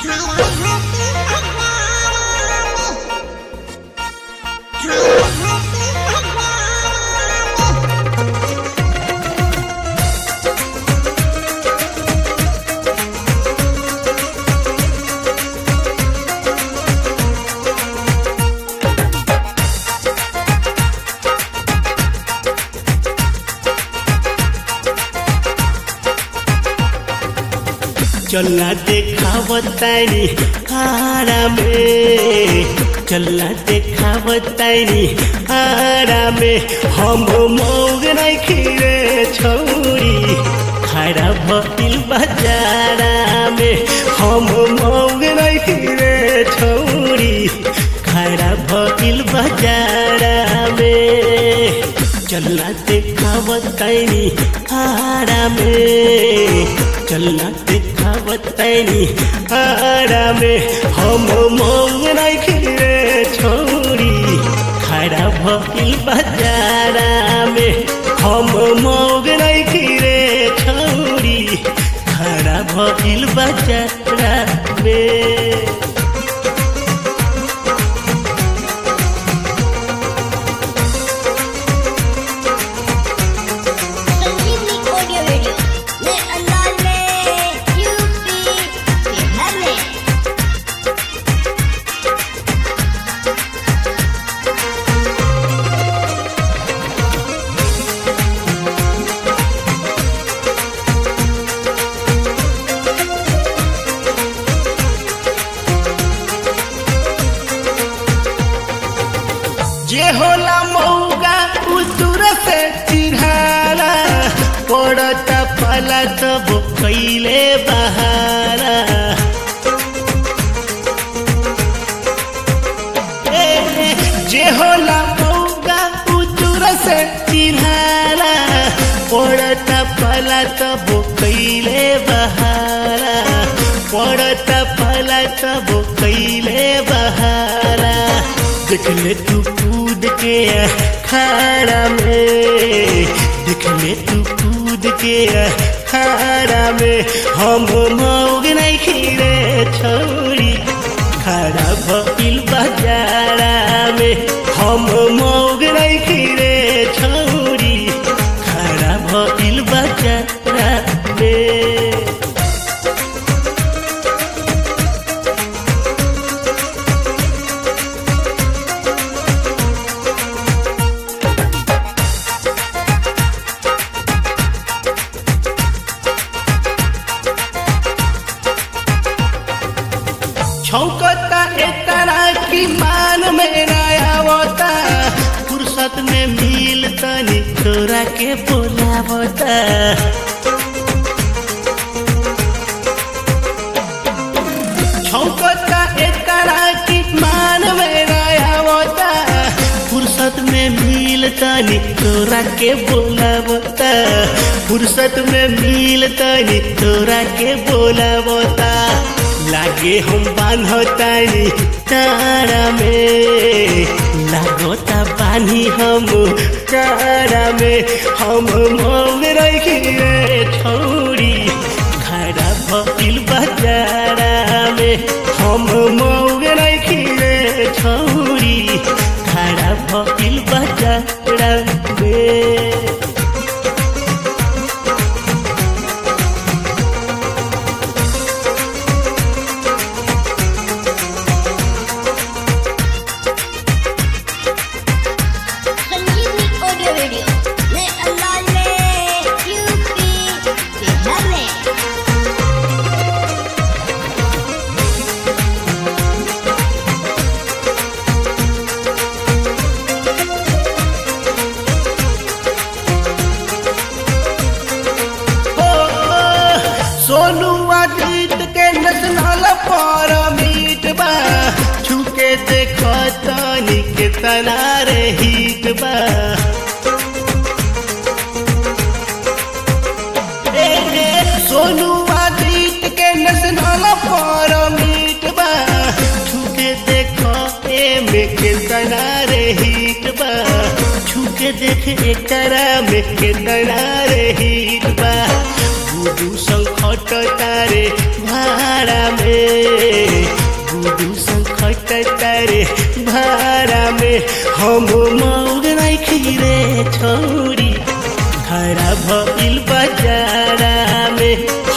चलना देखावतानी आरा में, चलना देखावतानी आरा में। हम मौग नहीं रे छौरी खड़ा भइल बाजारा में। हम मौग नहीं रे छौरी खड़ा भइल बाजारा में। चलना देखावतानी आरा में, चलना देखावतानी आरा में। हम मौग नहीं रे छौरी खड़ा भइल बाजारा में। हम मौग नहीं रे छौरी खड़ा भइल बाजारा में। जे होला मौगा उतुर से चिढ़ाला पड़ता पला तब कैले बहारा। जे होला मौगा उतुर से चिढ़ाला पड़ता पला तब कैले बहारा। पड़ता पला तब कैले बहारा। देख ले तू कूद के खाड़ा में, देख ले तू कूद के खाड़ा में। हम मौग नहीं रे छौरी खड़ा भइल बाजारा में। हम मौग नहीं रे छौरी खड़ा भइल बाजारा में। छौकता एतना की मान में ना आवता। फुर्सत में मिल तनी तोरा के बोलावता। छौकता एतना की मान में ना आवता। फुर्सत में मिल तनी तोरा के बोलावता। फुर्सत में मिल तनी तोरा के बोलावता। लागे हम बान्हतानी तारा में, लागोता बानी हम तारा में। हम मौग नहीं रे छौरी खड़ा भइल बाजारा में। हम मौग नहीं रे छौरी खड़ा भइल बाजारा में। सोनुआ जीत के नेशनल परमिट बा। छुके देखो तनी केतना रे हिट बा। सोनुआ जीत के नेशनल परमिट बा। छुके देखो एमे केतना रे हिट बा। छुके देख एकरा में केतना रे हिट बा। गुडू संग खट तारे भाड़ा में गुडू संग खट तारे भाड़ा में हम मौग नहीं रे छोरी खड़ा भइल बजारा में